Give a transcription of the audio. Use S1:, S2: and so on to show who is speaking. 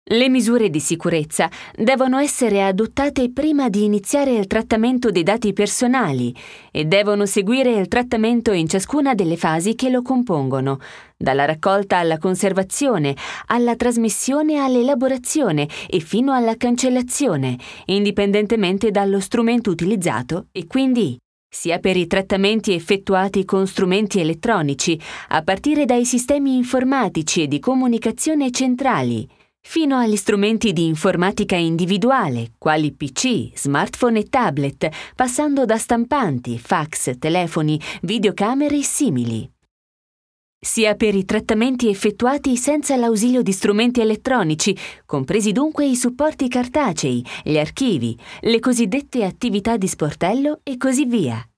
S1: Le misure di sicurezza devono essere adottate prima di iniziare il trattamento dei dati personali e devono seguire il trattamento in ciascuna delle fasi che lo compongono, dalla raccolta alla conservazione, alla trasmissione all'elaborazione e fino alla cancellazione, indipendentemente dallo strumento utilizzato e quindi sia per i trattamenti effettuati con strumenti elettronici, a partire dai sistemi informatici e di comunicazione centrali, fino agli strumenti di informatica individuale, quali PC, smartphone e tablet, passando da stampanti, fax, telefoni, videocamere e simili. Sia per i trattamenti effettuati senza l'ausilio di strumenti elettronici, compresi dunque i supporti cartacei, gli archivi, le cosiddette attività di sportello e così via.